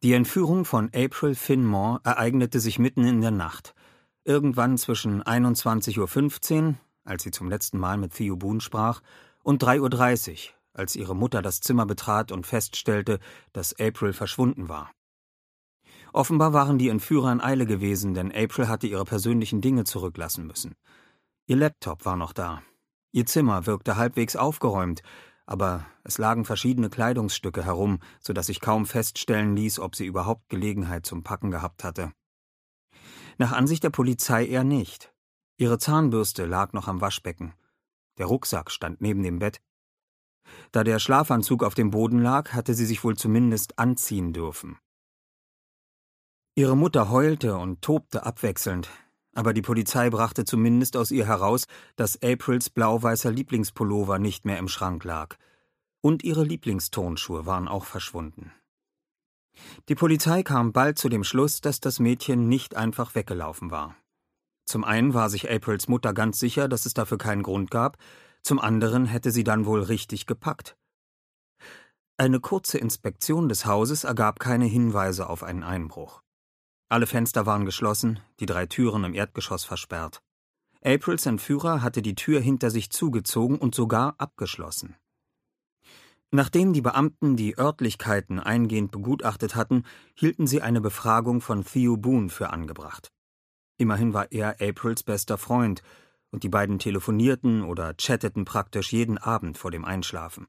Die Entführung von April Finmore ereignete sich mitten in der Nacht. Irgendwann zwischen 21:15 Uhr, als sie zum letzten Mal mit Theo Boone sprach, und 3:30 Uhr, als ihre Mutter das Zimmer betrat und feststellte, dass April verschwunden war. Offenbar waren die Entführer in Eile gewesen, denn April hatte ihre persönlichen Dinge zurücklassen müssen. Ihr Laptop war noch da. Ihr Zimmer wirkte halbwegs aufgeräumt, aber es lagen verschiedene Kleidungsstücke herum, sodass sich kaum feststellen ließ, ob sie überhaupt Gelegenheit zum Packen gehabt hatte. Nach Ansicht der Polizei eher nicht. Ihre Zahnbürste lag noch am Waschbecken. Der Rucksack stand neben dem Bett. Da der Schlafanzug auf dem Boden lag, hatte sie sich wohl zumindest anziehen dürfen. Ihre Mutter heulte und tobte abwechselnd, aber die Polizei brachte zumindest aus ihr heraus, dass Aprils blau-weißer Lieblingspullover nicht mehr im Schrank lag. Und ihre Lieblingsturnschuhe waren auch verschwunden. Die Polizei kam bald zu dem Schluss, dass das Mädchen nicht einfach weggelaufen war. Zum einen war sich Aprils Mutter ganz sicher, dass es dafür keinen Grund gab, zum anderen hätte sie dann wohl richtig gepackt. Eine kurze Inspektion des Hauses ergab keine Hinweise auf einen Einbruch. Alle Fenster waren geschlossen, die 3 Türen im Erdgeschoss versperrt. Aprils Entführer hatte die Tür hinter sich zugezogen und sogar abgeschlossen. Nachdem die Beamten die Örtlichkeiten eingehend begutachtet hatten, hielten sie eine Befragung von Theo Boone für angebracht. Immerhin war er Aprils bester Freund, und die beiden telefonierten oder chatteten praktisch jeden Abend vor dem Einschlafen.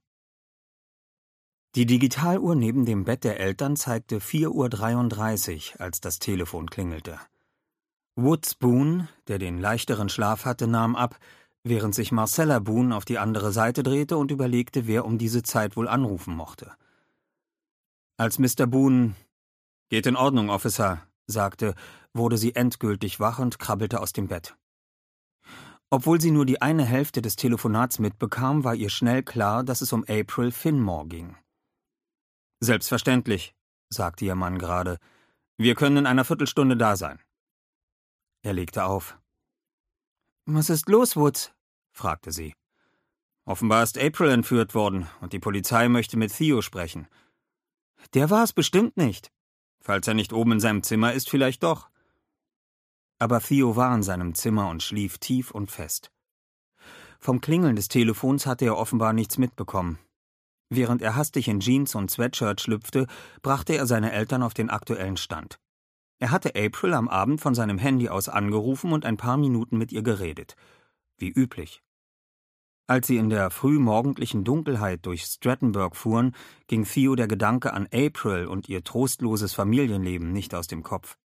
Die Digitaluhr neben dem Bett der Eltern zeigte 4:33 Uhr, als das Telefon klingelte. Woods Boone, der den leichteren Schlaf hatte, nahm ab, während sich Marcella Boone auf die andere Seite drehte und überlegte, wer um diese Zeit wohl anrufen mochte. Als Mr. Boone »Geht in Ordnung, Officer«, sagte, wurde sie endgültig wach und krabbelte aus dem Bett. Obwohl sie nur die eine Hälfte des Telefonats mitbekam, war ihr schnell klar, dass es um April Finmore ging. »Selbstverständlich«, sagte ihr Mann gerade. »Wir können in einer Viertelstunde da sein.« Er legte auf. »Was ist los, Woods?« fragte sie. »Offenbar ist April entführt worden, und die Polizei möchte mit Theo sprechen.« »Der war es bestimmt nicht.« »Falls er nicht oben in seinem Zimmer ist, vielleicht doch.« Aber Theo war in seinem Zimmer und schlief tief und fest. Vom Klingeln des Telefons hatte er offenbar nichts mitbekommen. Während er hastig in Jeans und Sweatshirt schlüpfte, brachte er seine Eltern auf den aktuellen Stand. Er hatte April am Abend von seinem Handy aus angerufen und ein paar Minuten mit ihr geredet. Wie üblich. Als sie in der frühmorgendlichen Dunkelheit durch Strattenburg fuhren, ging Theo der Gedanke an April und ihr trostloses Familienleben nicht aus dem Kopf.